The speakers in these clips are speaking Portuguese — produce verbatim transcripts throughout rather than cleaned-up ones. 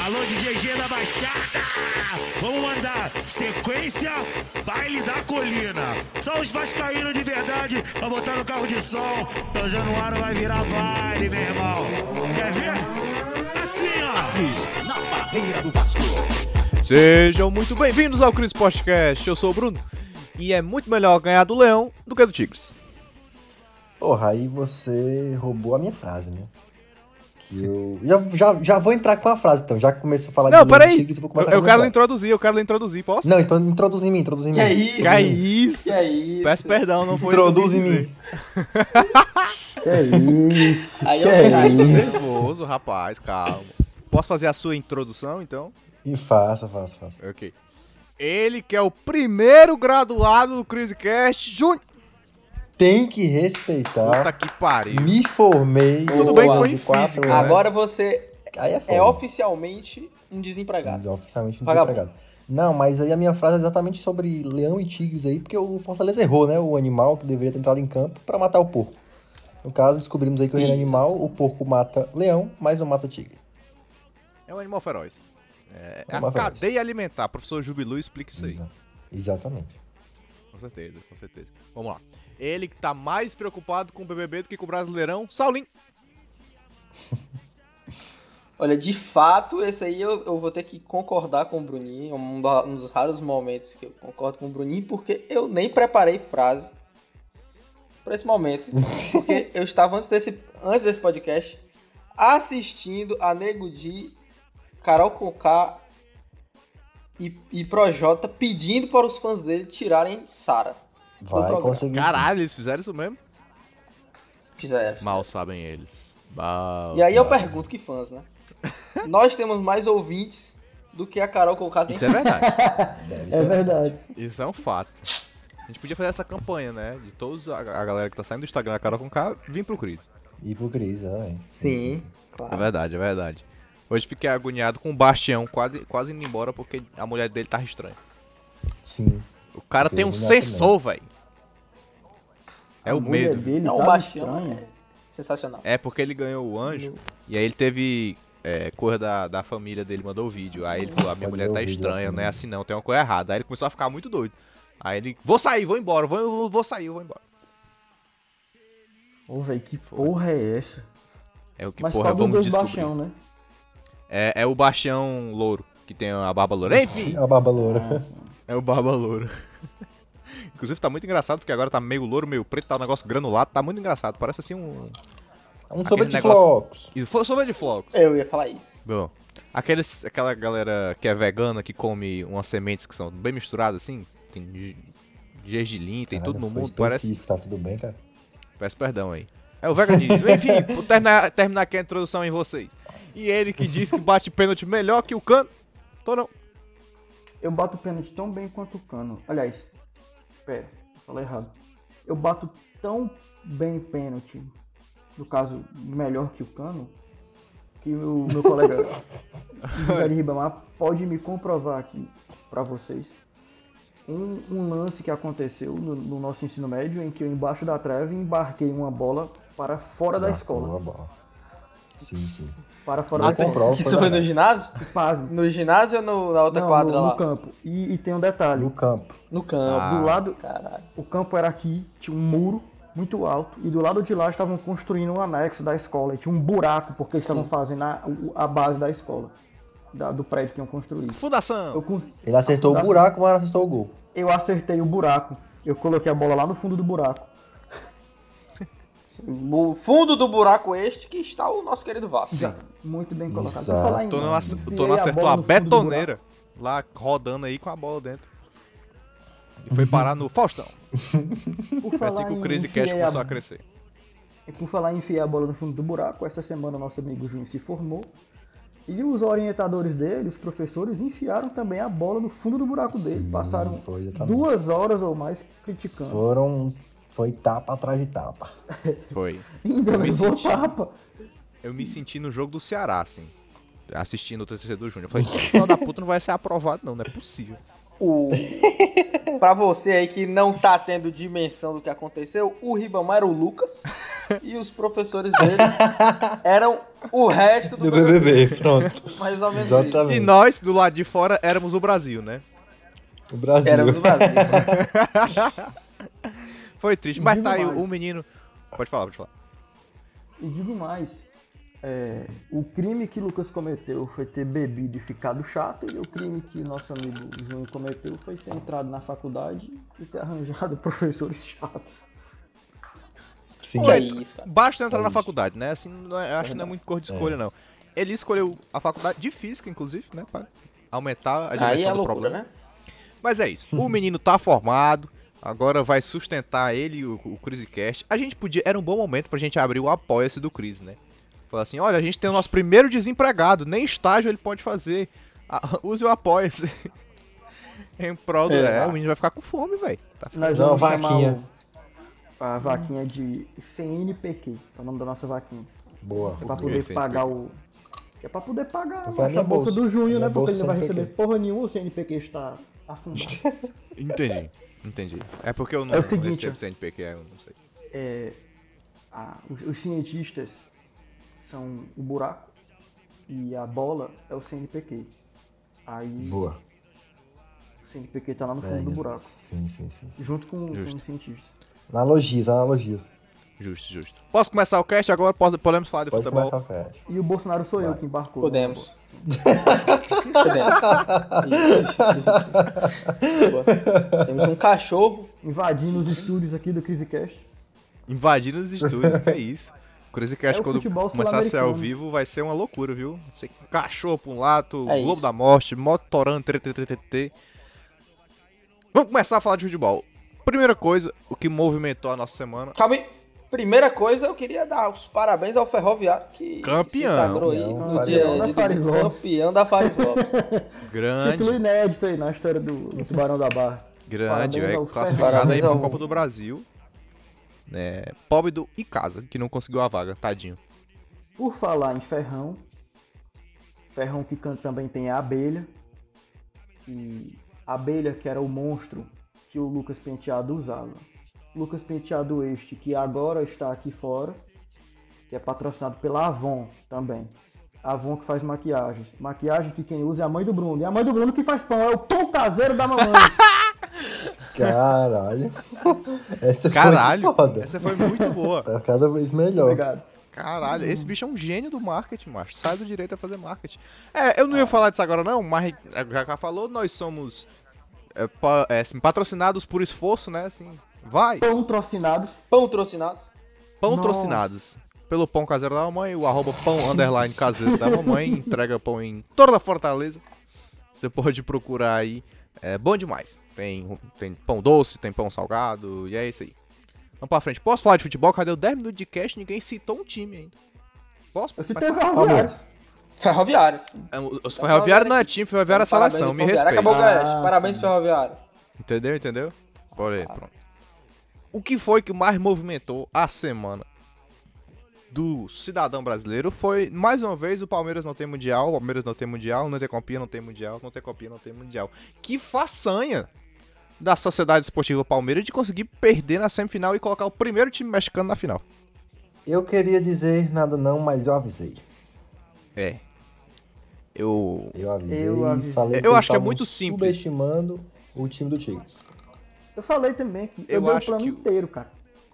Alô de G G da Baixada! Vamos mandar sequência, baile da colina. Só os vascaínos de verdade pra botar no carro de som. Então Januário vai virar baile, meu irmão. Quer ver? Assim, ó. Aqui, na barreira do Vasco. Sejam muito bem-vindos ao Cris Podcast. Eu sou o Bruno. E é muito melhor ganhar do Leão do que do Tigres. Porra, aí você roubou a minha frase, né? Que eu... Já, já, já vou entrar com a frase, então. Já que começou a falar Não, de peraí. Tigres, eu vou começar Eu, eu com a quero minha frase. introduzir, eu quero introduzir, posso? Não, então introduz em mim, introduz em mim. Que é isso? Que é isso? Que é isso? Peço perdão, não foi Introduz isso em que eu quis mim. Que é isso? Aí que eu é pegar dizer. isso? Nervoso, rapaz, calma. Posso fazer a sua introdução, então? E faça, faça, faça. Ok. Ele que é o primeiro graduado do CriseCast, Júnior. Tem que respeitar. Puta que pariu. Me formei. Tudo bem que foi em de quatro física, anos. Agora você Aí é, é foda. oficialmente um desempregado. Mas é oficialmente um Vagabundo. desempregado. Não, mas aí a minha frase é exatamente sobre Leão e Tigres aí, porque o Fortaleza errou, né? O animal que deveria ter entrado em campo pra matar o porco. No caso, descobrimos aí que o reino Isso. animal, o porco mata leão, mas não mata tigre. É um animal feroz. É, é a Animal feroz. cadeia alimentar. Professor Jubilu explica isso aí. Exa- Exatamente. Com certeza, com certeza. Vamos lá. Ele que tá mais preocupado com o B B B do que com o Brasileirão, Saulinho. Olha, de fato, esse aí eu, eu vou ter que concordar com o Bruninho. É um, do- um dos raros momentos que eu concordo com o Bruninho, porque eu nem preparei frase pra esse momento. Porque eu estava antes desse, antes desse podcast assistindo a Nego Di, Carol Conká e, e Projota pedindo para os fãs dele tirarem Sara. Vai programa. conseguir. sim. Caralho, eles fizeram isso mesmo? Fizeram. fizeram. Mal sabem eles. Mal E aí eu sabem. pergunto que fãs, né? Nós temos mais ouvintes do que a Carol Conká tem. Isso é verdade. Deve É ser. verdade. Isso é um fato. A gente podia fazer essa campanha, né? De todos a, a galera que tá saindo do Instagram da Carol com K, vir pro Cris. E pro Cris, também. Sim, É claro. verdade, é verdade. Hoje fiquei agoniado com o Bastião quase, quase indo embora porque a mulher dele tava estranha. Sim. O cara Fiquei tem um agoniado sensor, velho. É o A mulher medo. dele É um tá bastião, estranha. é sensacional. É porque ele ganhou o anjo e aí ele teve é, coisa da, da família dele, mandou o vídeo. Aí ele falou, a minha Pode mulher ver tá o vídeo estranha, assim, não é né? assim não, tem uma coisa errada. Aí ele começou a ficar muito doido. Aí ele, vou sair, vou embora, vou, vou sair, vou embora. Ô, velho, que porra é essa? É o que, Mas porra, qual dos vamos dois descobrir. baixão, né? É, é o Bastião louro, que tem a barba loura. Enfim, A barba loura. é o barba louro. Inclusive tá muito engraçado, porque agora tá meio louro, meio preto, tá um negócio granulado, tá muito engraçado. Parece assim um... Um Aquele sorvete de negócio- flocos. E foi sorvete de flocos. Eu ia falar isso. Bom, aqueles, aquela galera que é vegana, que come umas sementes que são bem misturadas assim, tem ge- gergelim, tem Caralho, tudo no foi mundo, parece... específico, Tá tudo bem, cara? Peço perdão aí. É o veganismo. Enfim, vou terminar, terminar aqui a introdução em vocês. E ele que diz que bate pênalti melhor que o Cano. Tô não. Eu bato pênalti tão bem quanto o Cano. Aliás, pera, falei errado. Eu bato tão bem pênalti, no caso, melhor que o Cano, que o meu colega José de Ribamar pode me comprovar aqui pra vocês. Um, um lance que aconteceu no, no nosso ensino médio, em que eu, embaixo da trave, embarquei uma bola para fora da Ah, escola. boa bola. Sim, sim. Para fora Eu da escola. comprovo. Que isso foi no ginásio? Pasme. No ginásio ou no- na outra Não, quadra no, lá? no campo. E, e tem um detalhe. No campo. No campo. Ah. Do lado, Caralho. o campo era aqui, tinha um muro muito alto, e do lado de lá estavam construindo um anexo da escola, e tinha um buraco, porque eles Sim. estavam fazendo a, o- a base da escola, da- do prédio que iam construir. Fundação. Eu, con- Ele acertou o buraco, mas não acertou o gol. eu acertei o buraco, eu coloquei a bola lá no fundo do buraco. No fundo do buraco este que está o nosso querido Vasco. Exato. Muito bem colocado. Exato. Por falar em Tu não, ac- enfiei tu não acertou bola a no fundo do betoneira lá rodando aí com a bola dentro. E foi parar no Faustão. buraco. Por Foi assim falar que o em Crazy Cash enfiei começou a- a crescer. E por falar em enfiar a bola no fundo do buraco, essa semana nosso amigo Júnior se formou. E os orientadores dele, os professores, enfiaram também a bola no fundo do buraco dele. Sim, Passaram foi, exatamente. duas horas ou mais criticando. Foram... Foi tapa atrás de tapa. Foi. Ainda Eu me levou senti- tapa. Eu me senti no jogo do Ceará, assim. Assistindo o T C C do Júnior. Eu falei, esse filho da puta não vai ser aprovado não, não é possível. O... Pra você aí que não tá tendo dimensão do que aconteceu, o Ribamar era o Lucas e os professores dele eram o resto do Do B B B. B B B, pronto. Mais ou menos Exatamente. E nós, do lado de fora, éramos o Brasil, né? O isso. Brasil. Éramos o Brasil. Foi triste. E Mas digo tá aí, mais. o menino... Pode falar, pode falar. E digo mais, é, o crime que Lucas cometeu foi ter bebido e ficado chato, e o crime que nosso amigo Júnior cometeu foi ter entrado na faculdade e ter arranjado professores chatos. Sim. Que é isso, cara. Basta entrar É na isso. faculdade, né? Assim, não é- acho que não é muito cor de escolha, não. Ele escolheu a faculdade de física, inclusive, né? Pra aumentar a dimensão Aí é do loucura, problema. né? Mas é isso. O menino tá formado. Agora vai sustentar ele e o, o CriseCast. A gente podia... Era um bom momento pra gente abrir o apoia-se do Cris, né? Falar assim, olha, a gente tem o nosso primeiro desempregado. Nem estágio ele pode fazer. Ah, use o apoia-se. em prol do... É. É, o menino vai ficar com fome, velho. Tá. Nós Não, vamos chamar vaquinha. o- a vaquinha de C N P Q, é o nome da nossa vaquinha. Boa. É pra que poder C N P Q? pagar o... É pra poder pagar Pra pagar a minha bolsa bolsa. do Júnior, Minha né? Porque ele não vai bolsa C N P Q. receber porra nenhuma, o C N P Q está afundado. Entendi. Entendi. É porque eu não, É o não seguinte, recebo ó. C N P Q, eu não sei. É, a- os, os cientistas são o buraco e a bola é o C N P Q. Aí Boa. o C N P Q tá lá no fundo É, do buraco, Sim, sim, sim, sim. junto com, com Justo. os cientistas. Analogias, analogias. Justo, justo. Posso começar o cast agora? Posso- Podemos falar de Pode futebol? começar o cast. E o Bolsonaro sou eu Vai. que embarcou. Podemos. Podemos. Isso, isso, isso. Boa. Temos um cachorro. Invadindo os estúdios aqui do CriseCast. Invadindo os estúdios, que é isso. O CrazyCast, É o quando futebol começar a ser ao sul-americano. vivo, vai ser uma loucura, viu? Sei que cachorro pra um lado, É Globo isso. da Morte, Motorando, ttt. Vamos começar a falar de futebol. Primeira coisa, o que movimentou a nossa semana. Calma aí. Primeira coisa, eu queria dar os parabéns ao Ferroviário que Campeão. se sagrou aí Campeão, no Fares dia Lopes. de Fares domingo, Lopes. campeão da Fares Lopes. Grande, Título inédito aí na história do, do Tubarão da Barra. grande, Parabéns é ao classificado Ferro. aí Parabéns pra ao- Copa do Brasil. Né, pobre do Icasa, que não conseguiu a vaga, tadinho. Por falar em Ferrão, Ferrão que can- também tem a Abelha. E a Abelha, que era o monstro que o Lucas Penteado usava. Lucas Penteado este, que agora está aqui fora, que é patrocinado pela Avon também. Avon que faz maquiagens. Maquiagem que quem usa é a mãe do Bruno. E a mãe do Bruno que faz pão, é o pão caseiro da mamãe. Caralho. Essa Caralho, foi foda. essa foi muito boa. Tá cada vez melhor. Obrigado. Caralho, esse bicho é um gênio do marketing, macho. Sai do direito a fazer marketing. É, eu não ia falar disso agora não, mas já que falou, nós somos é, pa- é, assim, patrocinados por esforço, né? Assim, vai. Pão trocinados. Pão trocinado. Pão Nossa. trocinados. Pelo pão caseiro da mamãe, o arroba pão underline caseiro da mamãe, entrega pão em toda a Fortaleza. Você pode procurar aí, é bom demais. Tem, tem pão doce, tem pão salgado, e é isso aí. Vamos pra frente. Posso falar de futebol? Cadê o dez minutos de cast? Ninguém citou um time ainda. Posso? Eu citei o começar? Ferroviário. Vamos. Ferroviário. É, o o Ferroviário não é time, Ferroviário é seleção, me Ferroviário. respeita. Acabou o Gaete. Ah, Parabéns, sim. Ferroviário. Entendeu? Entendeu? Bora aí, pronto. O que foi que mais movimentou a semana do cidadão brasileiro foi, mais uma vez, o Palmeiras não tem mundial, o Palmeiras não tem mundial, não tem copinha, não tem mundial, não tem copinha, não tem mundial. Que façanha da Sociedade Esportiva Palmeiras de conseguir perder na semifinal e colocar o primeiro time mexicano na final. Eu queria dizer nada não, mas eu avisei. É. Eu... Eu avisei Eu avisei. e falei Eu vocês acho que é estavam muito simples. subestimando o time do Tigres. Eu falei também que eu, Eu dei o acho plano que o- inteiro, cara.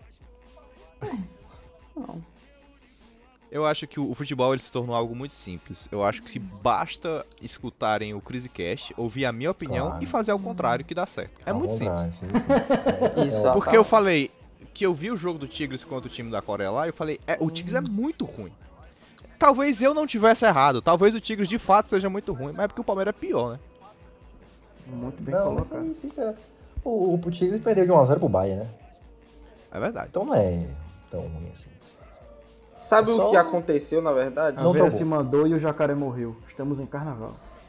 Eu acho que o o futebol ele se tornou algo muito simples. Eu acho que basta escutarem o CriseCast, ouvir a minha opinião Claro. e fazer ao contrário que dá certo. É Ao muito simples. contrário, sim, sim. É, Isso, é, ó. Porque eu falei que eu vi o jogo do Tigres contra o time da Coreia lá, e eu falei, é, o Tigres é muito ruim. Talvez eu não tivesse errado, talvez o Tigres de fato seja muito ruim, mas é porque o Palmeiras é pior, né? Muito bem Não, mas colocado. aí fica... O, o Tigres perdeu de um a zero pro Bahia, né? É verdade. Então não é tão ruim assim. Sabe Só- o que aconteceu, na verdade? A Não Vera tá bom. se mandou e o jacaré morreu. Estamos em carnaval.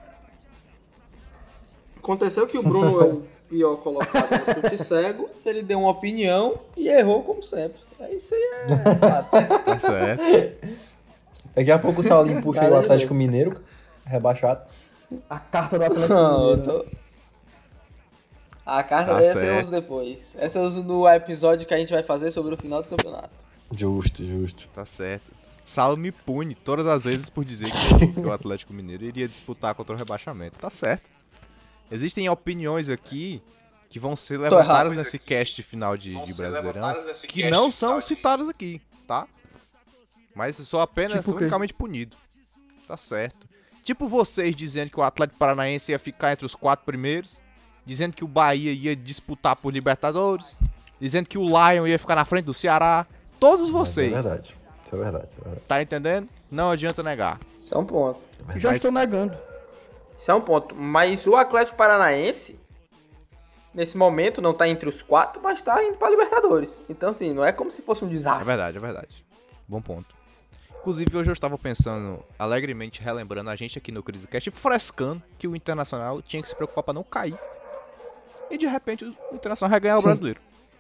Aconteceu que o Bruno é o pior colocado no chute cego, ele deu uma opinião e errou como sempre. É isso aí, é fato. Tá certo. Daqui a pouco o Saulinho puxa aí o Cara, de Atlético Mineiro, rebaixado. A carta do Atlético Não, eu Mineiro, né? tô... A carta Tá essa eu certo. uso depois. Essa eu uso no episódio que a gente vai fazer sobre o final do campeonato. Justo, justo. Tá certo. Saulo me pune todas as vezes por dizer que, que o Atlético Mineiro iria disputar contra o rebaixamento. Tá certo. Existem opiniões aqui que vão ser levantadas nesse cast final de, de Brasileirão que não são citadas aqui, tá? Mas sou apenas Tipo unicamente punido. Tá certo. Tipo vocês dizendo que o Atlético Paranaense ia ficar entre os quatro primeiros, dizendo que o Bahia ia disputar por Libertadores, dizendo que o Lion ia ficar na frente do Ceará. Todos vocês. Isso é verdade. Isso é verdade. Isso é verdade. Tá entendendo? Não adianta negar. Isso é um ponto. Já Mas- estou negando. Isso é um ponto. Mas o Atlético Paranaense, nesse momento, não tá entre os quatro, mas tá indo pra Libertadores. Então, assim, não é como se fosse um É desastre. verdade, é verdade. Bom ponto. Inclusive, hoje eu estava pensando, alegremente relembrando a gente aqui no CriseCast, frescando que o Internacional tinha que se preocupar pra não cair. E de repente o Internacional vai ganhar o Sim. brasileiro.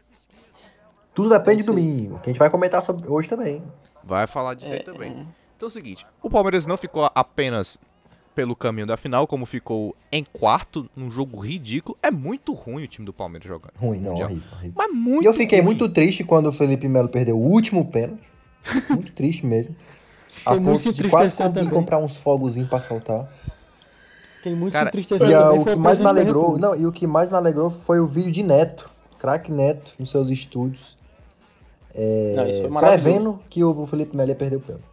Tudo depende do domingo, que a gente vai comentar sobre hoje também. Vai falar disso aí também. Então é o seguinte, o Palmeiras não ficou apenas pelo caminho da final, como ficou em quarto, num jogo ridículo. É muito ruim o time do Palmeiras jogando. Ruim, não, Mundial. horrível, horrível. Mas muito E eu fiquei ruim. muito triste quando o Felipe Melo perdeu o último pênalti. Muito triste mesmo. A Foi muito ponto de se quase entristecer conseguir também. comprar uns fogozinhos pra soltar. Fiquei muito Cara, entristecido E ah, também, o foi que mais me presidente da alegrou, República. não, e o que mais me alegrou foi o vídeo de Neto, craque Neto, nos seus estúdios, Não, isso foi maravilhoso. prevendo que o Felipe Melo ia perder o pênalti.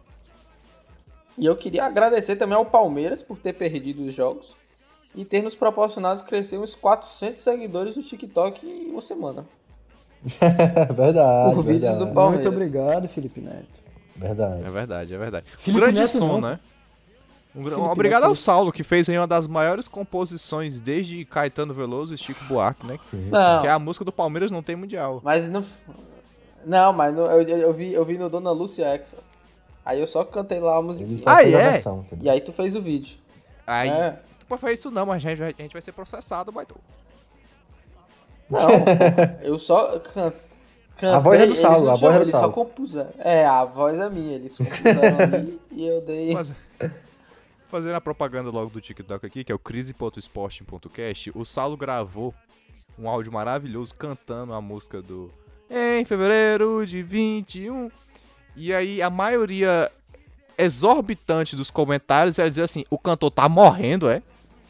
E eu queria agradecer também ao Palmeiras por ter perdido os jogos e ter nos proporcionado crescer uns quatrocentos seguidores no TikTok em uma semana. verdade, Por vídeos verdade, do Palmeiras. Muito obrigado, Felipe Neto. verdade. É verdade, é verdade. Um Felipe grande Neto som, não. né? Um gra- Felipe Obrigado Neto. ao Saulo, que fez aí uma das maiores composições desde Caetano Veloso e Chico Buarque, né? Sim. Não, Que é a música do Palmeiras não tem mundial. mas não... Não, mas não- eu, eu, vi, eu vi no Dona Lúcia Exa. Aí eu só cantei lá a Ele musiquinha. só Ah, fez a é? versão, entendeu? E aí tu fez o vídeo. Aí, É. tu pode fazer isso não, mas a gente, vai- a gente vai ser processado, baito. Não, eu só can... cantei. A voz é do eles Saulo, não a voz é do eles só Saulo. compuseram. É, a voz é minha, eles compuseram ali e eu dei... Mas, fazendo a propaganda logo do TikTok aqui, que é o crise ponto esporte ponto cast, o Saulo gravou um áudio maravilhoso cantando a música do Em fevereiro de vinte e um. E aí a maioria exorbitante dos comentários era dizer assim, o cantor tá morrendo, é?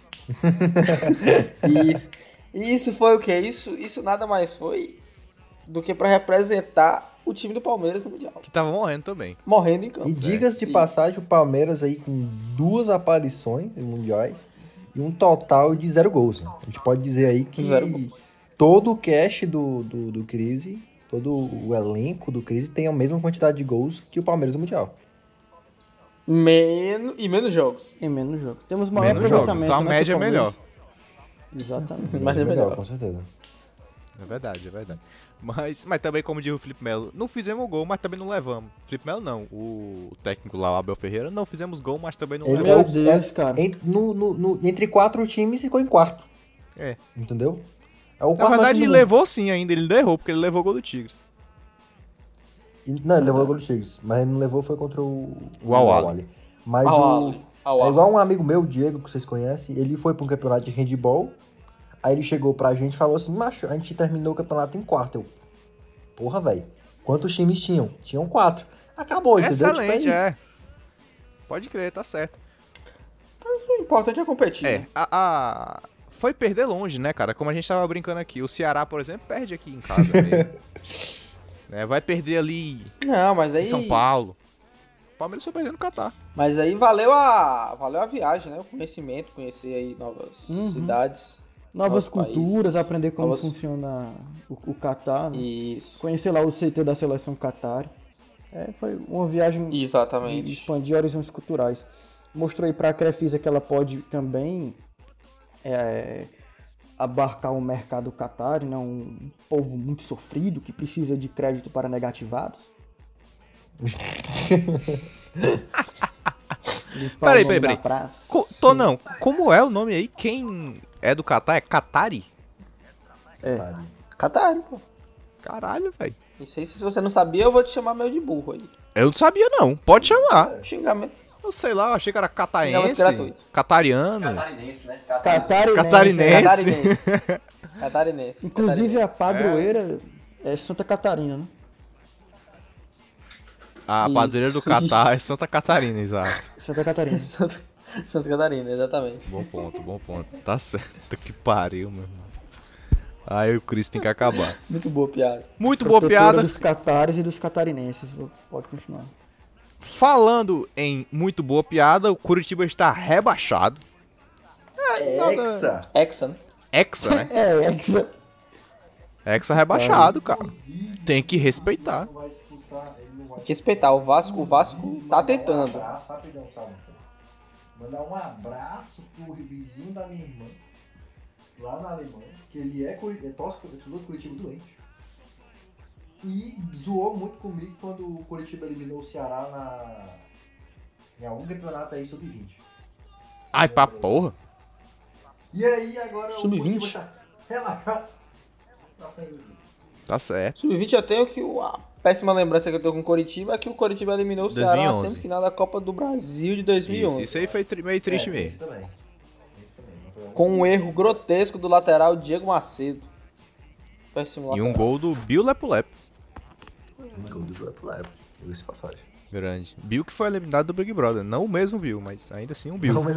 Isso. E isso foi o quê? Isso, isso nada mais foi do que pra representar o time do Palmeiras no Mundial. Que tava morrendo também. Morrendo em campo. E diga-se de Sim. passagem, o Palmeiras aí com duas aparições em mundiais e um total de zero gols. Né? A gente pode dizer aí que Zero gols. todo o cast do, do, do Crise, todo o elenco do Crise tem a mesma quantidade de gols que o Palmeiras no Mundial. Menos, e menos jogos. Em menos jogos. Temos maior Menos jogos, aproveitamento. então a né, média que o é melhor. Palmeiras. Exatamente. Mas é melhor. Com certeza. É verdade, é verdade. Mas, mas também, como diz o Felipe Melo, não fizemos gol, mas também não levamos. Felipe Melo não, o técnico lá, o Abel Ferreira, não fizemos gol, mas também não Ele Meu levamos. é o- Deus, é- cara. en- no- no- no- entre quatro times ficou em quarto. É. Entendeu? É o Na quarto verdade, mais ele time do levou sim ainda, ele não errou, porque ele levou o gol do Tigres. mundo. Não, ele levou o gol do Tigres, mas ele não levou foi contra o, O Al Ahly. Ahly. Mas Al o, Ahly, Al é Ahly. igual um amigo meu, o Diego, que vocês conhecem, ele foi para um campeonato de handball, aí ele chegou pra gente e falou assim, macho, a gente terminou o campeonato em quarto. Eu, porra, velho, quantos times tinham? Tinham quatro. Acabou, entendeu? Excelente, Tipo, é é. Pode crer, tá certo. Mas o importante é competir. É, né? a, a- foi perder longe, né, cara? Como a gente tava brincando aqui. O Ceará, por exemplo, perde aqui em casa mesmo. Né, vai perder ali Não, mas em aí... São Paulo. O Palmeiras foi perdendo no Catar. Mas aí valeu a, valeu a viagem, né? O conhecimento, conhecer aí novas Uhum. cidades. Novas Nosso país. culturas, aprender como Novas- funciona o, o Catar. Né? Isso. Conhecer lá o C T da seleção Catar. É, foi uma viagem de Exatamente. expandir horizontes culturais. Mostrou aí para a Crefisa que ela pode também é, abarcar o mercado Qatar, né? Um povo muito sofrido que precisa de crédito para negativados. Limpar o Peraí, nome peraí, da peraí. praça. Co tô não, como é o nome aí? Quem é do Catar? É Qatari? É. Catar, pô. Caralho, velho. Isso aí, se você não sabia, eu vou te chamar meio de burro aí. Eu não sabia não, pode chamar. Xingamento. Eu sei lá, eu achei que era Xingamento cataense, gratuito. catariano, Catarinense, né? Catarinense. Catarinense. Catarinense. Catarinense. Inclusive a Catarinense. padroeira é, Santa Catarina, né? A Isso, padroeira do Catar é isso. Santa Catarina, exato. Santa Catarina. Santa, Santa Catarina, exatamente. Bom ponto, bom ponto. Tá certo, que pariu, meu irmão. Aí o Chris tem que acabar. Muito boa piada. Muito boa Protetora piada. dos catares e dos catarinenses. Pode continuar. Falando em muito boa piada, o Curitiba está rebaixado. É, nada- Hexa. Hexa, né? Hexa, né? É, é que isso- Hexa rebaixado, cara. Tem que respeitar. Não vai escutar, ele não vai Tem que respeitar. O Vasco, o Vasco tá Mandar tentando. Um abraço, rapidão, sabe? Mandar um abraço pro vizinho da minha irmã, lá na Alemanha, que ele é, Curi- é torce é torcedor do Curitiba doente. E zoou muito comigo quando o Curitiba eliminou o Ceará na... em algum campeonato aí sub vinte. Ai, pra porra. E aí agora sub vinte? o Curitiba tá relaxado. Tá saindo aqui. Tá certo. sub vinte eu tenho que... o- A péssima lembrança que eu tenho com o Coritiba é que o Coritiba eliminou o Ceará na dois mil e onze. semifinal da Copa do Brasil de dois mil e Isso, onze. isso aí foi tri- meio triste É, mesmo. esse também. Esse também. Não foi- Com um erro grotesco do lateral Diego Macedo. Péssimo E lateral. um gol do Bill Lepo Lepo. Um gol do Lepo Lepo. Diga-se de passagem. Grande. Bill que foi eliminado do Big Brother. Não o mesmo Bill, mas ainda assim um Bill. Não, mas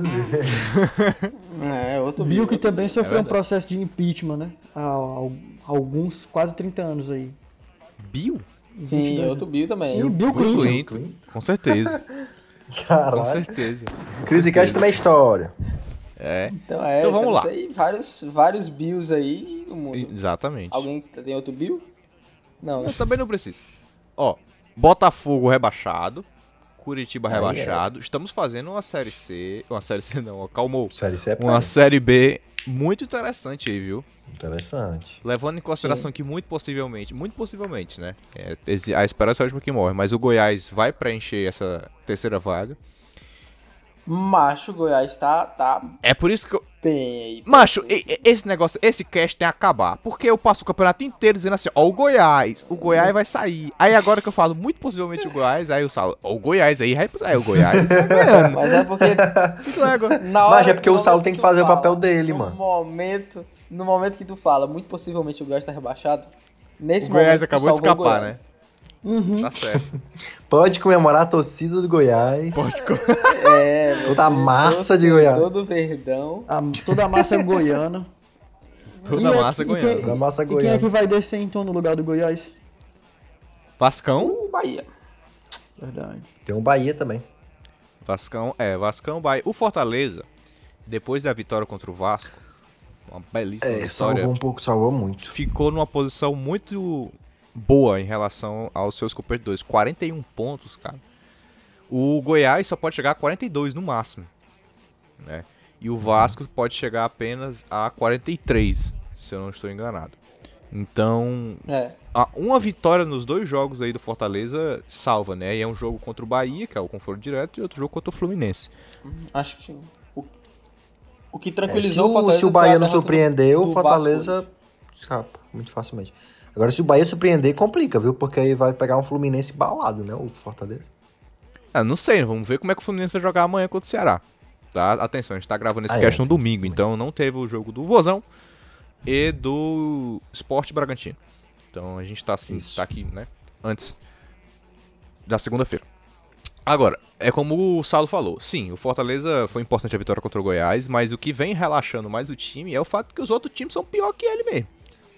É, outro Bill que Bill. também sofreu um verdade. processo de impeachment, né? Há, há alguns, quase trinta anos aí. Bill? Sim, vinte e dois outro Bill também. Sim, Bill Bill Clinton. Clinton. Com certeza. Com Caralho. certeza. Crise Cast também é história. É, Então é, Então vamos temos lá. aí vários, vários Bills aí no mundo. exatamente. Alguém tem outro Bill? Não, né? Eu também não preciso. Ó, Botafogo rebaixado. Curitiba Aí rebaixado. Estamos fazendo uma série C. Uma série C não, ó, calmou. Série C é Uma série B muito interessante aí, viu? interessante. Levando em consideração que muito possivelmente, muito possivelmente, né? É, esse- a esperança é a última que morre, mas o Goiás vai preencher essa terceira vaga. Macho, Goiás tá, tá É por isso que eu. bem aí. Macho, e- e- esse negócio, esse cast tem que acabar. Porque eu passo o campeonato inteiro dizendo assim, ó, o Goiás, o Goiás vai sair. Aí agora que eu falo muito possivelmente o Goiás, aí eu falo, ó, o Goiás aí, aí aí o Goiás vai ganhando. Mas é porque Fico agora. na hora Mas é porque no o Saulo momento tem que tu fazer o fala, papel dele, no mano. Momento, no momento que tu fala, muito possivelmente o Goiás tá rebaixado. Nesse O Goiás momento, tu acabou de salvou o escapar, Goiás. Uhum. Tá certo. Pode comemorar a torcida do Goiás. Pode co- É, Toda a você, massa de torcedor Goiás. do Verdão. A- toda a massa goiana. Toda E é- massa e goiana. quem- Toda a massa E quem é goiana. que vai descer então no lugar do Goiás? Vascão. O Bahia. Verdade. Tem um Bahia também. Vascão, é, Vascão vai. O Fortaleza, depois da vitória contra o Vasco, uma belíssima É, vitória, salvou um pouco, salvou muito. ficou numa posição muito boa em relação aos seus competidores. quarenta e um pontos, cara. O Goiás só pode chegar a quarenta e dois no máximo, né? E o Vasco pode chegar apenas a quarenta e três, se eu não estou enganado. Então, É. a- uma vitória nos dois jogos aí do Fortaleza salva, né? E é um jogo contra o Bahia, que é o confronto direto, e outro jogo contra o Fluminense. Acho que o, o que É, se, tranquilizou o o, Fortaleza se o foi a Bahia não derrota do- surpreender, do o Vasco Fortaleza hoje. escapa muito facilmente. Agora, se o Bahia surpreender, complica, viu? Porque aí vai pegar um Fluminense balado, né? O Fortaleza. Ah, não sei, vamos ver como é que o Fluminense vai jogar amanhã contra o Ceará. Tá? Atenção, a gente tá gravando esse Ah, é, cast no tem domingo, isso então não teve o jogo do Vozão e do Sport Bragantino. Então a gente tá assim, Isso. tá aqui, né? Antes da segunda-feira. Agora, é como o Saulo falou, sim, o Fortaleza foi importante a vitória contra o Goiás, mas o que vem relaxando mais o time é o fato que os outros times são pior que ele mesmo.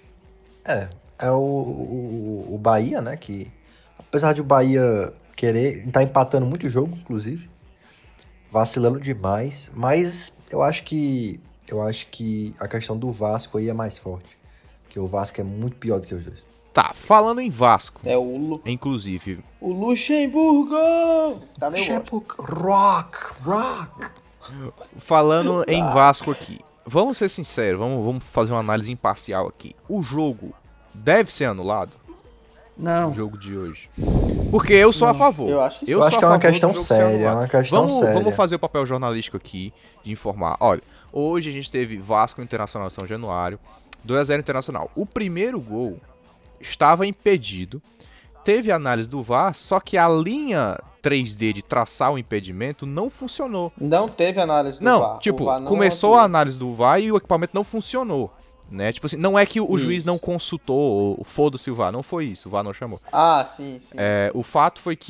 É, é o, o, o Bahia, né? Que apesar de o Bahia querer, tá empatando muito jogo, inclusive, vacilando demais, mas eu acho que eu acho que a questão do Vasco aí é mais forte, que o Vasco é muito pior do que os dois. Tá, falando em Vasco, É o, Lu, inclusive, o Luxemburgo! Tá meio bosta. Tipo, rock, rock. falando em Vasco aqui, vamos ser sinceros, vamos, vamos fazer uma análise imparcial aqui. O jogo deve ser anulado? Não. O jogo de hoje. Porque eu sou a favor. eu acho que sim. Eu sou acho a que é uma favor do questão jogo ser séria, anulado. é uma questão vamos, séria. Vamos fazer o papel jornalístico aqui de informar. Olha, hoje a gente teve Vasco Internacional São Januário, dois a zero Internacional. O primeiro gol estava impedido. Teve análise do V A R, só que a linha três D de traçar o impedimento não funcionou. Não teve análise do Não, V A R. tipo, O V A R não começou atuou. a análise do V A R e o equipamento não funcionou. Né? Tipo assim, não é que o Isso. juiz não consultou, ou foda-se o V A R, não foi isso, o V A R não chamou. Ah, sim, sim. É, sim. o fato foi que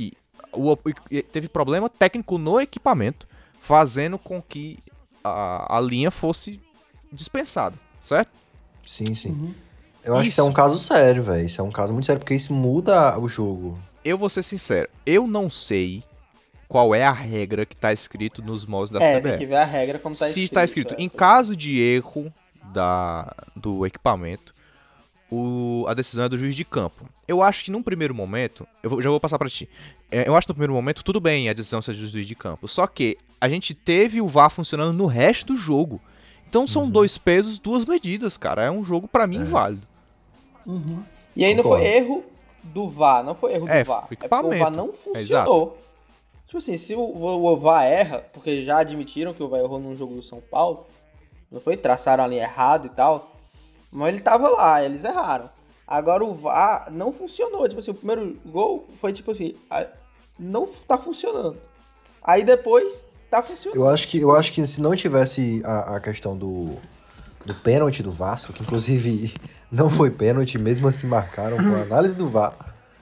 o, teve problema técnico no equipamento, fazendo com que a, a linha fosse dispensada, certo? Sim, sim. Uhum. Eu acho isso. que isso é um caso sério, velho. Isso é um caso muito sério, porque isso muda o jogo. Eu vou ser sincero, eu não sei qual é a regra que tá escrito nos modos da é, C B F. É, tem que ver a regra como tá Se escrito. Se tá escrito, é. em caso de erro da, do equipamento, o, a decisão é do juiz de campo. Eu acho que num primeiro momento, eu vou, já vou passar pra ti, eu acho que no primeiro momento tudo bem a decisão seja do juiz de campo, só que a gente teve o V A R funcionando no resto do jogo. Então são uhum. dois pesos, duas medidas, cara. É um jogo pra mim é. válido. Uhum. E aí não foi erro do V A R, não foi erro do é, V A R. O é porque o V A R não funcionou. É, tipo assim, se o, o, o V A R erra, porque já admitiram que o V A R errou num jogo do São Paulo, não foi? Traçaram a linha errada e tal, mas ele tava lá, eles erraram. Agora o V A R não funcionou, tipo assim, o primeiro gol foi tipo assim, não tá funcionando. Aí depois tá funcionando. Eu acho que, eu acho que se não tivesse a, a questão do, do pênalti do Vasco, que inclusive não foi pênalti, mesmo assim marcaram com a análise do V A R.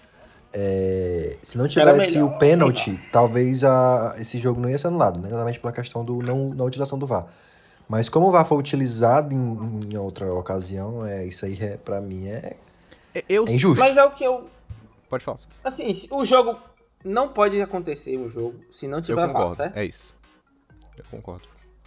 É, se não tivesse melhor, o pênalti, talvez a, esse jogo não ia ser anulado, né? Exatamente pela questão do não, não utilização do V A R. Mas como o V A R foi utilizado em, em outra ocasião, é, isso aí é, pra mim é, eu, é injusto. Mas é o que eu... Pode falar. Assim, o jogo não pode acontecer, um jogo, se não tiver eu concordo, V A R, certo? É isso. Eu concordo.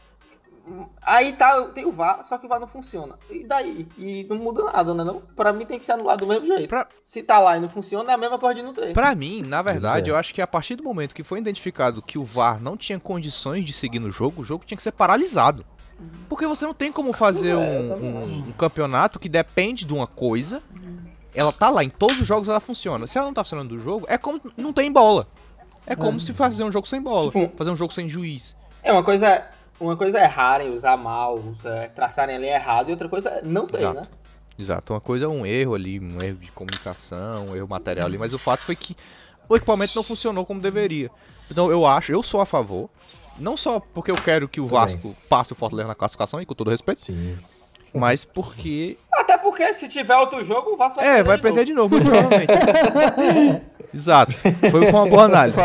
Aí tá, tem o V A R, só que o V A R não funciona. E daí? E não muda nada, né? Não? Pra mim tem que ser anulado do mesmo jeito. Pra... Se tá lá e não funciona, é a mesma coisa de não ter. Pra mim, na verdade, eu acho que a partir do momento que foi identificado que o V A R não tinha condições de seguir no jogo, o jogo tinha que ser paralisado. Porque você não tem como fazer um, um, um campeonato que depende de uma coisa. Ela tá lá, em todos os jogos ela funciona. Se ela não tá funcionando do jogo, é como não tem bola. É como é. se fazer um jogo sem bola, tipo, fazer um jogo sem juiz. É, uma coisa, uma coisa é errarem, usar mal, é, traçarem ali errado, e outra coisa é não ter, Exato. né? Exato, uma coisa é um erro ali, um erro de comunicação, um erro material ali, mas o fato foi que o equipamento não funcionou como deveria. Então eu acho, eu sou a favor, não só porque eu quero que o Também. Vasco passe o Fortaleza na classificação, e com todo respeito, Sim. mas porque... Até porque se tiver outro jogo, o Vasco vai é, perder vai de perder novo. de novo, provavelmente. Exato, foi uma boa análise.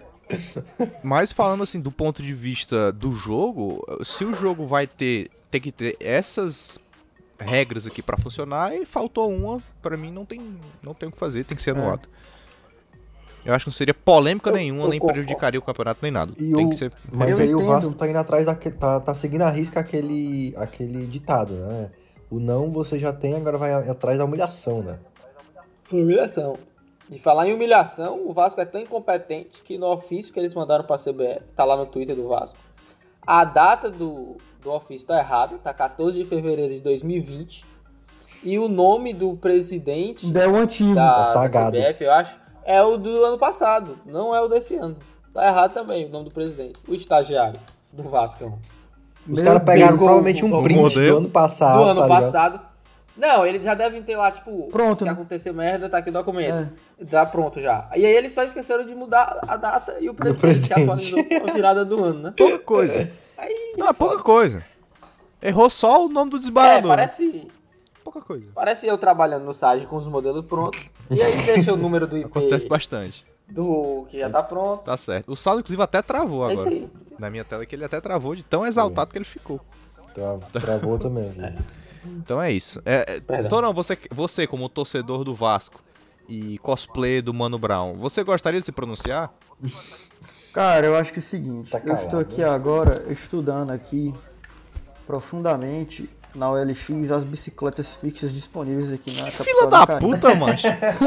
Mas falando assim, do ponto de vista do jogo, se o jogo vai ter, ter que ter essas regras aqui pra funcionar, e faltou uma, pra mim não tem, não tem o que fazer, tem que ser anulado. É. Eu acho que não seria polêmica eu, nenhuma, eu nem concordo. Prejudicaria o campeonato, nem nada. E tem o... que ser... Mas eu aí entendo. O Vasco tá indo atrás, da... tá, tá seguindo a risca aquele, aquele ditado, né? O não você já tem, agora vai atrás da humilhação, né? Humilhação. E falar em humilhação, o Vasco é tão incompetente que no ofício que eles mandaram pra C B F, tá lá no Twitter do Vasco, a data do, do ofício tá errada, tá quatorze de fevereiro de dois mil e vinte, e o nome do presidente é o antigo, da, tá sagado. da C B F, eu acho, é o do ano passado, não é o desse ano. Tá errado também o nome do presidente, o estagiário do Vascão. Os caras pegaram provavelmente um print do ano passado, Do ano tá passado. Não, eles já devem ter lá, tipo, pronto, se né? acontecer merda, tá aqui o documento. É. Tá pronto já. E aí eles só esqueceram de mudar a data e o presidente, presidente. que atualizou a virada do ano, né? Pouca coisa. Aí, não, é pouca coisa. Errou só o nome do desbarador. É, parece... Pouca coisa. Parece eu trabalhando no site com os modelos prontos. E aí deixa o número do I P. Acontece bastante. Do que já tá pronto. Tá certo. O saldo, inclusive, até travou é agora. Isso aí. Na minha tela que ele até travou de tão exaltado que ele ficou. Tra- Travou também. Né? Então é isso. É, então não, você, você como torcedor do Vasco e cosplay do Mano Brown, você gostaria de se pronunciar? Cara, eu acho que é o seguinte, tá eu calado, estou aqui né? agora estudando aqui profundamente na O L X as bicicletas fixas disponíveis aqui na capital. Fila da puta, mancha.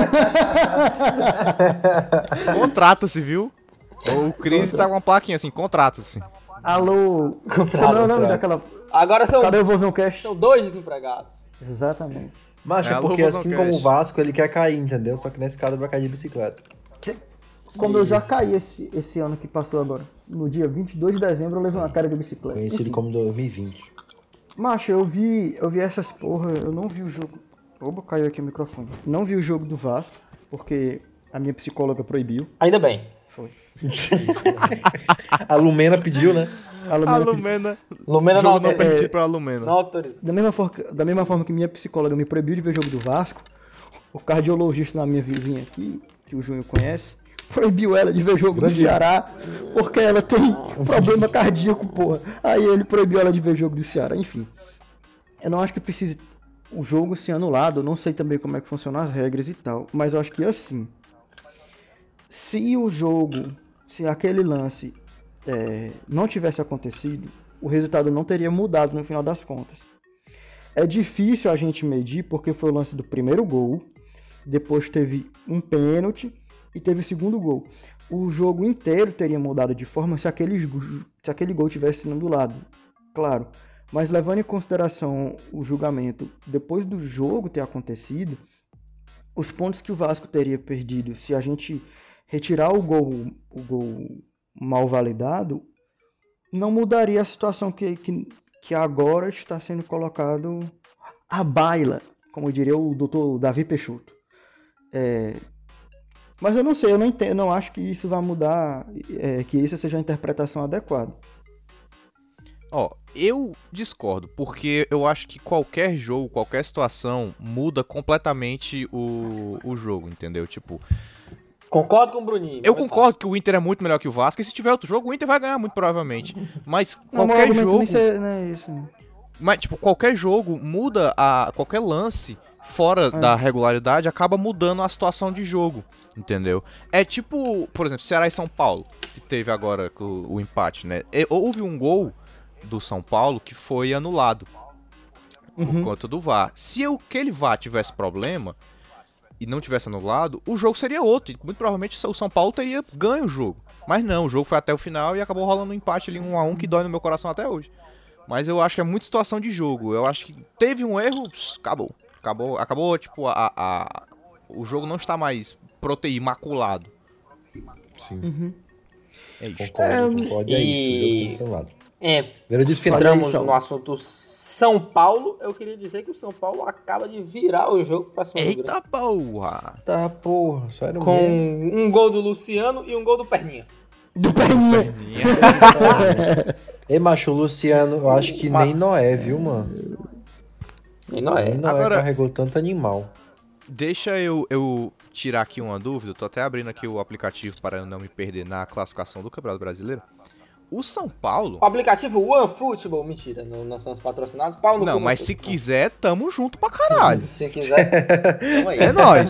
Contrata-se, viu? O Cris tá com uma plaquinha assim, contrata-se. Alô, Contrato, como é o nome contrato. daquela... Agora são, Cadê o Vozão Cash? são dois desempregados. Exatamente. Mas é, É, porque alô, assim Vozão como Cash. o Vasco, ele quer cair, entendeu? Só que nesse caso ele vai cair de bicicleta. Como eu já caí esse, esse ano que passou agora. No dia vinte e dois de dezembro eu levei uma queda de bicicleta. Conhecido Enfim. como dois mil e vinte. Macho, eu vi, eu vi essas porra, eu não vi o jogo. Opa, caiu aqui o microfone. Não vi o jogo do Vasco, porque a minha psicóloga proibiu. Ainda bem. Foi. A Lumena pediu, né? A A Lumena pediu. Lumena. Lumena O não, jogo não autoriza. permitido pra Lumena. Não autoriza. Da mesma, for, da mesma forma que minha psicóloga me proibiu de ver o jogo do Vasco, o cardiologista na minha vizinha aqui, que o Júnior conhece, proibiu ela de ver jogo do Ceará porque ela tem problema cardíaco, porra. Aí ele proibiu ela de ver jogo do Ceará, enfim. Eu não acho que precise o jogo ser anulado, eu não sei também como é que funcionam as regras e tal, mas eu acho que assim, se o jogo, se aquele lance é, não tivesse acontecido, o resultado não teria mudado no final das contas. É difícil a gente medir porque foi o lance do primeiro gol, depois teve um pênalti e teve o segundo gol. O jogo inteiro teria mudado de forma se aquele, se aquele gol tivesse sido anulado, claro. Mas levando em consideração o julgamento depois do jogo ter acontecido, os pontos que o Vasco teria perdido se a gente retirar o gol, o gol mal validado, não mudaria a situação que, que, que agora está sendo colocado à baila, como diria o doutor Davi Peixoto. É, mas eu não sei, eu não entendo, não acho que isso vai mudar, é, que isso seja a interpretação adequada. Ó, eu discordo, porque eu acho que qualquer jogo, qualquer situação muda completamente o, o jogo, entendeu? Tipo, concordo com o Bruninho. eu concordo que o Inter é muito melhor que o Vasco, e se tiver outro jogo, o Inter vai ganhar muito provavelmente. Mas qualquer jogo... Não é isso. Mas, tipo, qualquer jogo muda a... Qualquer lance fora É. da regularidade acaba mudando a situação de jogo, entendeu? É tipo, por exemplo, Ceará e São Paulo, que teve agora o, o empate, né? E, houve um gol do São Paulo que foi anulado por Uhum. conta do V A R. Se aquele V A R tivesse problema e não tivesse anulado, o jogo seria outro. E muito provavelmente o São Paulo teria ganho o jogo. Mas não, o jogo foi até o final e acabou rolando um empate ali, um a um, que dói no meu coração até hoje. Mas eu acho que é muita situação de jogo. Eu acho que teve um erro, pss, acabou. Acabou, acabou tipo, a, a, o jogo não está mais prote... imaculado. Sim, Uhum. É isso. concordo, concordo. E é isso, o jogo tem que ser anulado. É, Veredito final. entramos São. no assunto São Paulo. Eu queria dizer que o São Paulo acaba de virar o jogo pra cima do Grêmio. Eita porra! Tá, porra, sério Com mesmo. um gol do Luciano e um gol do Perninha. Do Perninha. Perninha. Ei, macho, o Luciano, eu acho que Mas- nem Noé, viu, mano? E não é. Nem Noé Agora- carregou tanto animal. Deixa eu, eu tirar aqui uma dúvida. Tô até abrindo aqui o aplicativo para eu não me perder na classificação do Campeonato Brasileiro. O São Paulo... O aplicativo OneFootball, mentira, não, nós somos patrocinados. Pau no Não, cu, mas se OneFootball. quiser, tamo junto pra caralho. Se você quiser, tamo aí. É nóis.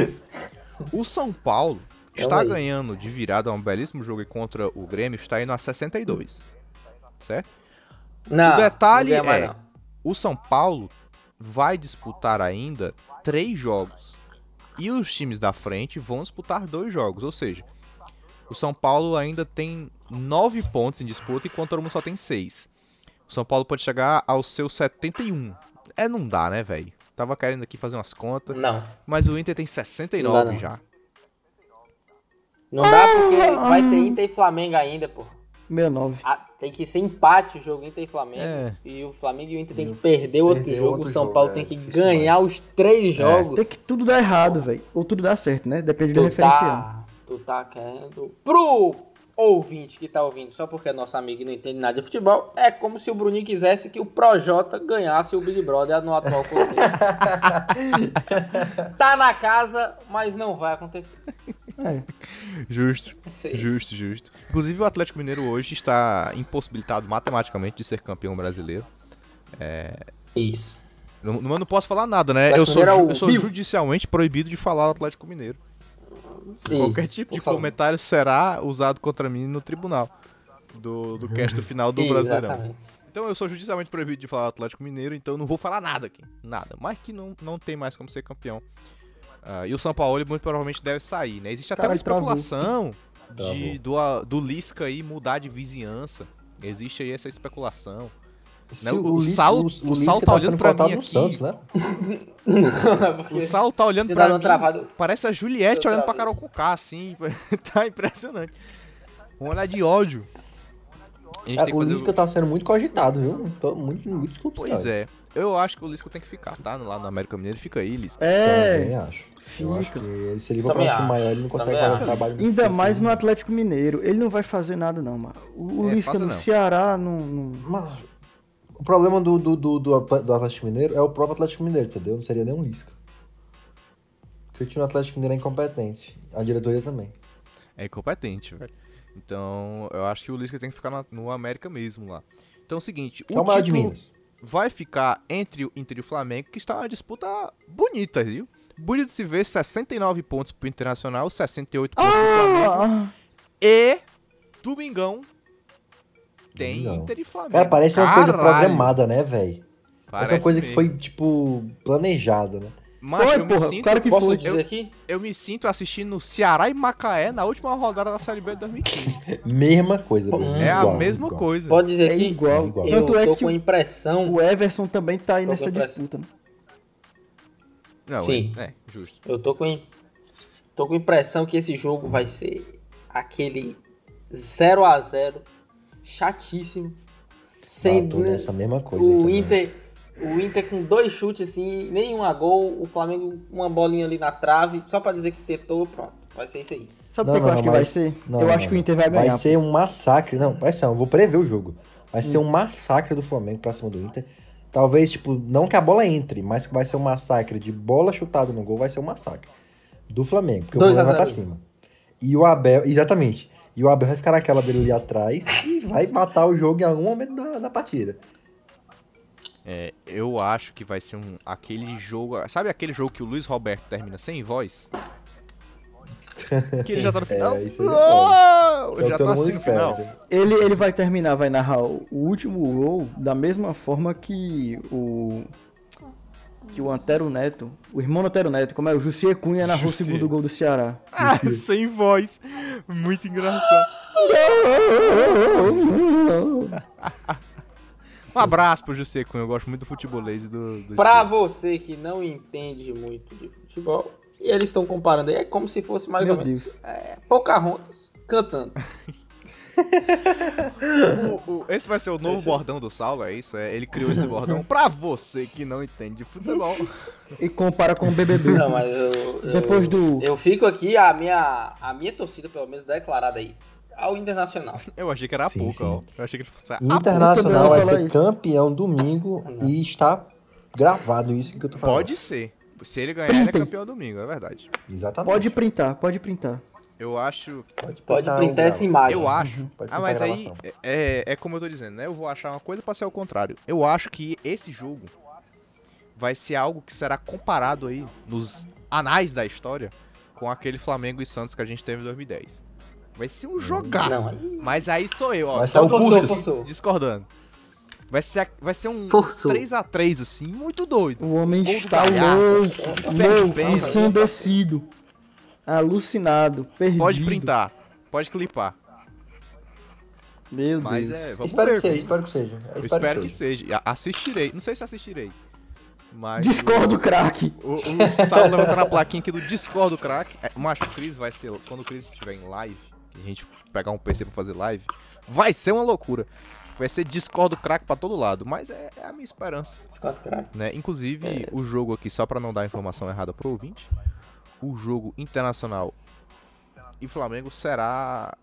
O São Paulo Tamo está aí. ganhando de virada um belíssimo jogo aí contra o Grêmio, está indo a sessenta e dois. Certo? Não, O detalhe não ganha mais, é- não. O São Paulo vai disputar ainda três jogos. E os times da frente vão disputar dois jogos. Ou seja, o São Paulo ainda tem nove pontos em disputa, enquanto todo mundo só tem seis. O São Paulo pode chegar aos seus setenta e um. É, não dá, né, velho? Tava querendo aqui fazer umas contas. Não, Mas o Inter tem sessenta e Não dá, nove não. já. não dá porque vai ter Inter e Flamengo ainda, pô. sessenta e nove. Ah, tem que ser empate o jogo Inter e Flamengo. É. E o Flamengo e o Inter tem que perder outro perder jogo. outro o São jogo, Paulo é, tem que difícil ganhar os três jogos. Tem que tudo dar errado, velho. Ou tudo dar certo, né? Depende do Tu referencial. tá, tu tá querendo. Pro ouvinte que tá ouvindo só porque é nosso amigo e não entende nada de futebol, é como se o Bruninho quisesse que o Projota ganhasse o Big Brother no atual contexto. Tá na casa, mas não vai acontecer. É. Justo, Isso aí. justo, justo. Inclusive o Atlético Mineiro hoje está impossibilitado matematicamente de ser campeão brasileiro. Isso. Não, não, não posso falar nada, né? Atlético Eu sou, Mineiro é ju- o eu sou Bill. judicialmente proibido de falar o Atlético Mineiro. Qualquer tipo por de favor. comentário será usado contra mim no tribunal do, do cast do final do Brasileirão. Exatamente. Então eu sou judicialmente proibido de falar o Atlético Mineiro, então eu não vou falar nada aqui. Nada. Mas que não, não tem mais como ser campeão. Ah, e o São Paulo muito provavelmente deve sair, né? Existe até Cara, uma travou. especulação de, Travou. do, do Lisca aí mudar de vizinhança. Existe aí essa especulação. Se Né, o- o, o Lis- Sal- o, o o Sal Lisca tá tá olhando sendo pra cotado mim no aqui. Santos, né? O Sal tá olhando Você pra tá dando mim, travado. parece a Juliette Eu olhando pra travei. Carol Conká, assim. Tá impressionante. Um olhar de ódio. A gente É, tem que o fazer Lisca tá sendo muito cogitado, viu? Tô muito, muito desculpa. Pois é. Eu acho que o Lisca tem que ficar, tá? Lá no América Mineiro, fica aí, Lisca. Também É. acho. Eu acho Fica. que se ele for pra Também um time acho. maior, ele não consegue Também fazer o acho. trabalho. Ainda feito, mais no né? Atlético Mineiro. Ele não vai fazer nada, não, mano. O, o É, Lisca faça no não. Ceará não. não... Mas o problema do, do, do, do do Atlético Mineiro é o próprio Atlético Mineiro, entendeu? Não seria nem um Lisca. Porque o time do Atlético Mineiro é incompetente. A diretoria também. É incompetente, velho. Então, eu acho que o Lisca tem que ficar na- no América mesmo lá. Então é o seguinte, Que é o o maior de título Minas. vai ficar entre o Inter e o Flamengo, que está uma disputa bonita, viu? Bonito de se ver, sessenta e nove pontos pro Internacional, sessenta e oito pontos pro Flamengo. Ah, E Domingão tem Domingão. Inter e Flamengo. Cara, parece uma coisa Caralho. programada, né, velho? Parece uma coisa que mesmo. foi, tipo, planejada, né? Macho, Foi, eu, porra, me sinto, claro que Posso foi. dizer aqui? eu me sinto assistindo Ceará e Macaé na última rodada da Série B de dois mil e quinze. Mesma coisa, Pô, Bruno. É a Igual, mesma igual. coisa. Pode dizer É que igual. igual. eu Tanto é tô que com a impressão. O Everson também tá aí Tô nessa com pressa. disputa, né? Não, Sim. É, é, justo. Eu tô com, tô com a impressão que esse jogo vai ser aquele zero a zero chatíssimo. Sem Ah, tô nessa mesma coisa aí o também. Inter, o Inter com dois chutes assim, nenhum a gol, o Flamengo uma bolinha ali na trave, só pra dizer que tentou, pronto. Vai ser isso aí. Sabe o Não, que eu não, acho que mas- vai ser? Não, eu não, acho que o não. Inter vai ganhar. Vai ser um massacre. Não, presta atenção, eu vou prever o jogo. Vai ser Hum. um massacre do Flamengo pra cima do Inter. Talvez, tipo, não que a bola entre, mas que vai ser um massacre de bola chutada no gol, vai ser um massacre. Do Flamengo, porque o dois a Flamengo vai pra zero. cima. E o Abel, exatamente. E o Abel vai ficar naquela dele ali atrás e vai matar o jogo em algum momento da, da partida. É, eu acho que vai ser um aquele jogo. Sabe aquele jogo que o Luiz Roberto termina sem voz? Que ele já tá no final. É, isso aí é Uou! Então já todo tá mundo assim no espera. final. Ele, ele vai terminar, vai narrar o o último gol da mesma forma que o. Que o Antero Neto, o irmão do Antero Neto, como é? O Jussier Cunha narrou o Jussier. segundo gol do Ceará. Ah, sem voz. Muito engraçado. Um abraço pro José Cunha, eu gosto muito do futebolês e do, do Pra José. você que não entende muito de futebol, e eles estão comparando aí, é como se fosse mais Meu ou menos Deus. é, Pocahontas cantando. O- o- esse vai ser o novo Esse- bordão do Saulo, é isso? É, ele criou esse bordão pra você que não entende de futebol. E compara com o B B B. Não, mas eu, eu, Depois do- eu fico aqui, a minha, a minha torcida, pelo menos declarada aí, ao Internacional. Eu achei que era a Sim, pouca, sim. ó. Eu achei que ele fosse a Internacional vai Fala ser aí. campeão domingo e está gravado isso que eu tô falando. Pode ser. Se ele ganhar, ele é Printem. campeão domingo, é verdade. Exatamente. Pode printar, pode printar. Eu acho. Pode printar o printar grau. essa imagem. Eu acho. Pode Ah, printar mas a aí gravação. é, é como eu tô dizendo, né? Eu vou achar uma coisa pra ser o contrário. Eu acho que esse jogo vai ser algo que será comparado aí nos anais da história com aquele Flamengo e Santos que a gente teve em dois mil e dez. Vai ser um jogaço. Não, aí- Mas aí sou eu, ó. Vai ser o Forçou, Puskas. forçou. Discordando. Vai ser, vai ser um Forçou. três a três, assim, muito doido. O homem Gol do está Galhardo, louco, perde louco, pena. ensandecido, alucinado, perdido. Pode printar, pode clipar. Meu Mas Deus. é, vamos Espero ver. que seja, espero que seja. Eu Eu espero que seja. A- Assistirei. Não sei se assistirei. Mas. Discordo, craque. O, o Saulo levantando a plaquinha aqui do Discord, crack. É, macho, o Cris vai ser. Quando o Cris estiver em live, que a gente pegar um P C pra fazer live, vai ser uma loucura. Vai ser Discord crack pra todo lado. Mas é, é a minha esperança. Desconto, craque. Né? Inclusive, o jogo aqui, só pra não dar informação errada pro ouvinte, o jogo Internacional e Flamengo será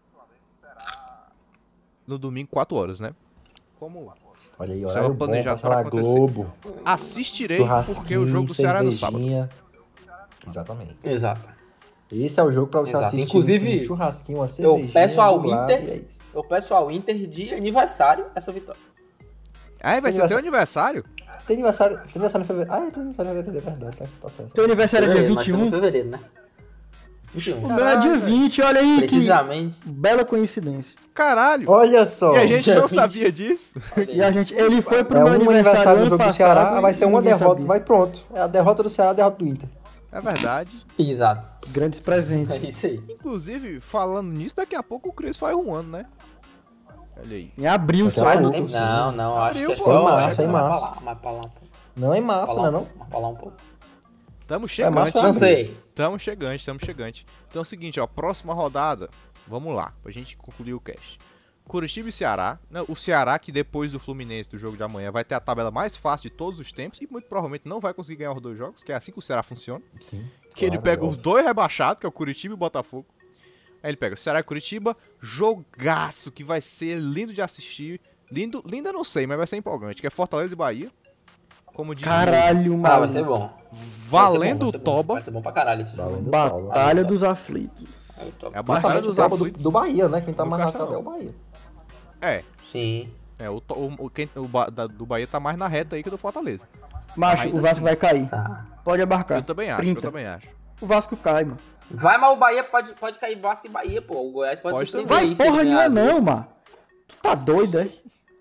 no domingo, quatro horas, né? Como Olha aí, Estava horário bom planejado pra falar pra acontecer. Globo. assistirei, Churrasquinho, porque o jogo do Ceará é no sábado. cervejinha. Exatamente. Exato. Esse é o jogo pra você Exato. assistir. Inclusive, um churrasquinho, uma cervejinha. peço ao do lado, Inter- e é isso. Eu peço ao Inter de aniversário essa vitória. Ah, vai ser teu aniversário? Tem aniversário, tem aniversário em fevereiro. Ah, tem aniversário em fevereiro, é verdade, tá, tá certo. Teu aniversário é dia Fevereiro, mas vinte e estamos em um? fevereiro, né? vinte e um. O meu é dia vinte, olha aí Precisamente. que bela coincidência. Caralho! Olha só, E a gente dia não vinte. sabia disso? E a gente, ele foi pro é meu um aniversário, aniversário do ano jogo do passado Ceará, vai e ser uma ninguém derrota, sabia. vai pronto. É a derrota do Ceará, a derrota do Inter. É verdade. Exato. Grandes presentes. É isso aí. Inclusive, falando nisso, daqui a pouco o Chris faz um ano, né? Olha aí. Em abril Mas só. vai Não, louco, tem- não, não, acho Abril, que é pô. só. Em março, acho que em é mais março. pra lá, mais pra lá um pouco. Não é em Mais março, pra né lá um não? pouco, mais pra lá um pouco. Tamo É chegante. março, Não abril. sei. Tamo chegante, tamo chegante. Então é o seguinte, ó. Próxima rodada. Vamos lá, pra gente concluir o cast. Curitiba e Ceará. Não, o Ceará, que depois do Fluminense, do jogo de amanhã, vai ter a tabela mais fácil de todos os tempos e muito provavelmente não vai conseguir ganhar os dois jogos, que é assim que o Ceará funciona. Sim. Que ele claro, pega os óbvio. dois rebaixados, que é o Curitiba e o Botafogo. Aí ele pega Ceará e Curitiba, jogaço, que vai ser lindo de assistir. Lindo, lindo eu não sei, mas vai ser empolgante, que é Fortaleza e Bahia. Como diz Caralho, Ah, vai ser mano. bom. Valendo Vai o ser bom, Toba. Vai ser bom pra caralho esse jogo. Valendo o Batalha dos aflitos. É a batalha dos Prova do, aflitos. do Bahia, né? Quem tá No mais lascado é Castelão. o Bahia. É, Sim. é o, to- o, o, quem, o ba- da- do Bahia tá mais na reta aí que o do Fortaleza. Macho, Ainda o Vasco assim. vai cair. Tá. Pode abarcar. Eu também acho, trinta. eu também acho. O Vasco cai, mano. Vai, mas o Bahia pode, pode cair Vasco e Bahia, pô. O Goiás pode, Pode surpreender Vai aí se ele porra ganhar nenhuma duas. não, mano. Tu tá doido, é?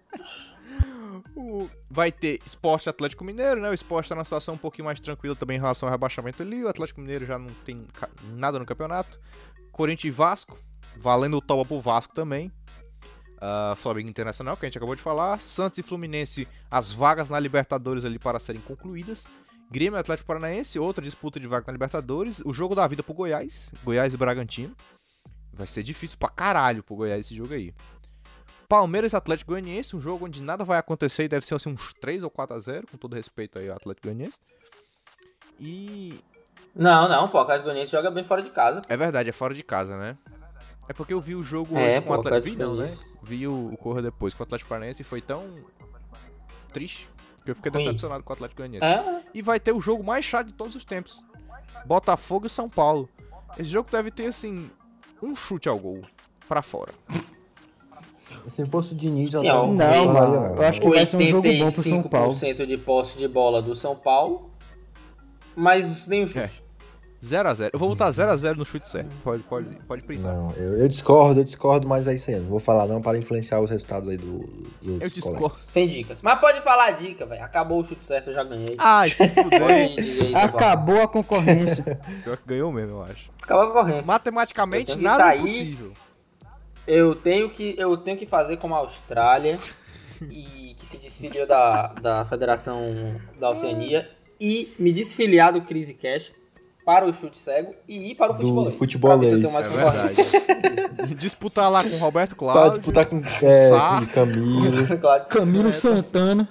O- Vai ter Sport e Atlético Mineiro, né? O Sport tá numa situação um pouquinho mais tranquila também em relação ao rebaixamento ali. O Atlético Mineiro já não tem ca- nada no campeonato. Corinthians e Vasco, valendo o toba pro Vasco também. Ah, Flamengo Internacional, que a gente acabou de falar. Santos e Fluminense, as vagas na Libertadores ali para serem concluídas. Grêmio e Atlético Paranaense, outra disputa de vaga na Libertadores. O jogo da vida pro Goiás, Goiás e Bragantino. Vai ser difícil pra caralho pro Goiás esse jogo aí. Palmeiras e Atlético Goianiense, um jogo onde nada vai acontecer e deve ser assim, uns três ou quatro a zero, com todo respeito aí ao Atlético Goianiense. E Não, não, pô. O Atlético Goianiense joga bem fora de casa. é verdade, é fora de casa, né? É porque eu vi o jogo É, hoje com pô, o Atlético. Vi Atlético não, né? Goianiense. Vi o, o Corra depois com o Atlético Paranaense e foi tão triste que eu fiquei Ruim. decepcionado com o Atlético Goianiense. É, E vai ter o jogo mais chato de todos os tempos. Botafogo e São Paulo. Esse jogo deve ter, assim, um chute ao gol pra fora. Se fosse o Diniz, Sim, eu ó, não Não, falaria, mano. não. Eu acho que vai ser um jogo bom pro São Paulo. oitenta e cinco por cento de posse de bola do São Paulo, mas nenhum chute. zero a zero. Eu vou botar zero a zero no chute certo. Pode, pode, pode printar. Não, eu, eu discordo, eu discordo, mas é isso aí. Não vou falar não para influenciar os resultados aí do, dos Eu outros discordo. colegas. Sem dicas. Mas pode falar a dica, velho. Acabou o chute certo, eu já ganhei. Ai, se fuder. Pode dizer aí, Duval. Acabou a concorrência. Pior que ganhou mesmo, eu acho. Acabou a concorrência. Matematicamente, Eu tenho que nada é sair. impossível. Eu tenho que, eu tenho que fazer como a Austrália, e que se desfiliou da, da Federação da Oceania, e me desfiliar do Crazy Cash para o chute cego e ir para o Do futebolês. futebolês, Pra ver se eu É tenho mais verdade. Disputar lá com o Roberto Pra Cláudio. disputar com, é, Sá. com Camilo. concorrência. Claro. Camilo Santana.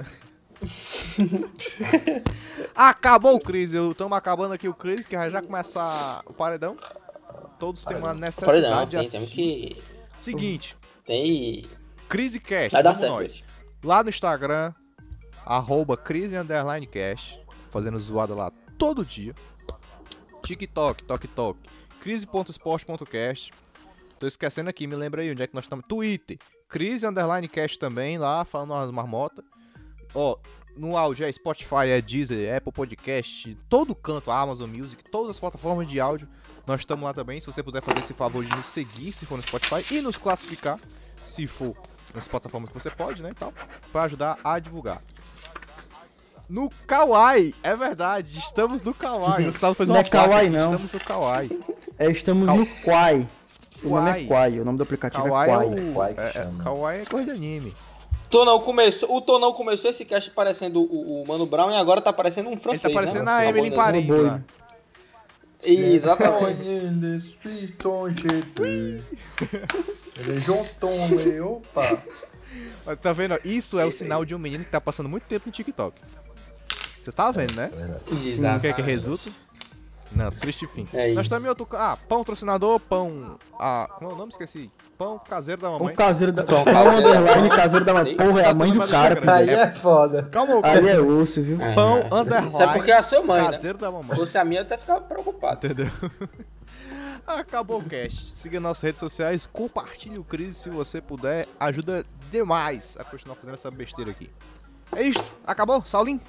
Acabou o Cris. Estamos acabando aqui o Cris, que vai já começar o paredão. Todos têm uma necessidade Paredão, de sim, assistir. temos que... Seguinte, Tem... CriseCast, Vai dar vamos certo nós. hoje. Lá no Instagram, arroba Crise Underline Cast, fazendo zoada lá todo dia. TikTok, Tok Tok, crise ponto sport ponto cast. Tô esquecendo aqui, me lembra aí onde é que nós estamos. Twitter, Crise Underline Cast também, lá falando umas marmotas. Ó, no áudio é Spotify, é Deezer, Apple Podcast, todo canto, Amazon Music, todas as plataformas de áudio. Nós estamos lá também, se você puder fazer esse favor de nos seguir, se for no Spotify, e nos classificar, se for nas plataformas que você pode, né, e tal, pra ajudar a divulgar. No Kawaii, é verdade, estamos no Kawaii. O Saulo fez Não uma é Kawaii, placa aqui, não. estamos no Kawaii. É, estamos Qual- no Quai. O nome Quai. é Quai, o nome do aplicativo Kawaii é é Quai. o... Quai que é- é- chama. Kawaii é coisa de anime. Tonão começou, o Tonão começou esse cast parecendo o, o Mano Brown e agora tá parecendo um Ele francês, tá parecendo né? a Uma Emily em bonezinha. Paris, Boi. lá. Exatamente. Ele é João Tom, né? Opa. Mas tá vendo? ó, Isso é o sinal de um menino que tá passando muito tempo no TikTok. Você tá vendo, né? Exato. O que é que resulta? Não, triste fim. É Nós isso. também outro... Ah, pão patrocinador, pão... Ah, como é o nome? Esqueci. Pão caseiro da O mamãe. caseiro da... Pão Pão caseiro. underline caseiro da... Porra, é a mãe do cara, filho. Aí é foda. Calma, o Aí é osso, viu? É, Pão é. underline Isso é porque é a sua mãe, né? caseiro da Se mamãe. fosse a minha, eu até ficava preocupado. Entendeu? Acabou o cast. Siga nossas redes sociais, compartilhe o Crise se você puder. Ajuda demais a continuar fazendo essa besteira aqui. É isto. Acabou, Saulinho?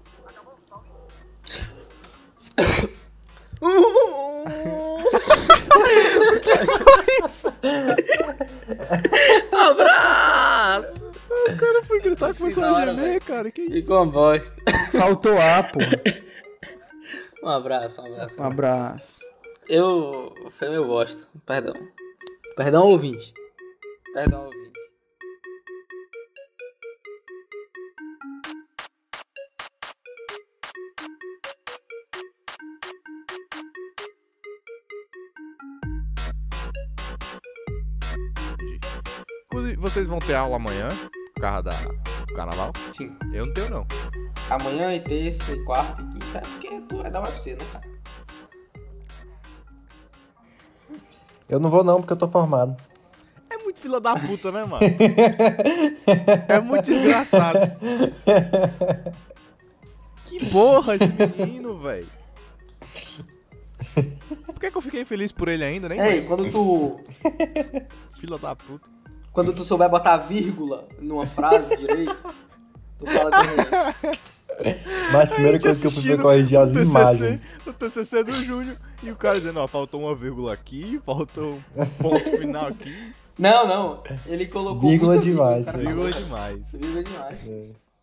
Abraço! O cara foi gritar e começou a Senhora, gemer, velho. cara. Que isso? Ficou uma bosta. Faltou A, porra. Um abraço, um abraço. Um abraço. Eu... Foi meu bosta. Perdão. Perdão, ouvinte. Perdão, ouvinte. Inclusive, vocês vão ter aula amanhã, por causa da do carnaval? Sim. Eu não tenho, não. Amanhã e terça, e quarta e quinta, é porque tu é da U F C, né, cara? Eu não vou não, porque eu tô formado. É muito fila da puta, né, mano? É muito engraçado. Que porra esse menino, velho. Por que é que eu fiquei feliz por ele ainda, nem? Ei, quando tu. Filha da puta. Quando tu souber botar vírgula numa frase direito, tu fala com ele. Mas a primeira coisa que eu fui foi corrigir as imagens. O T C C do Júnior. E o cara dizendo, ó, faltou uma vírgula aqui, faltou um ponto final aqui. Não, não. Ele colocou. Vírgula muita demais, cara Vírgula falou, demais. Vírgula demais. É.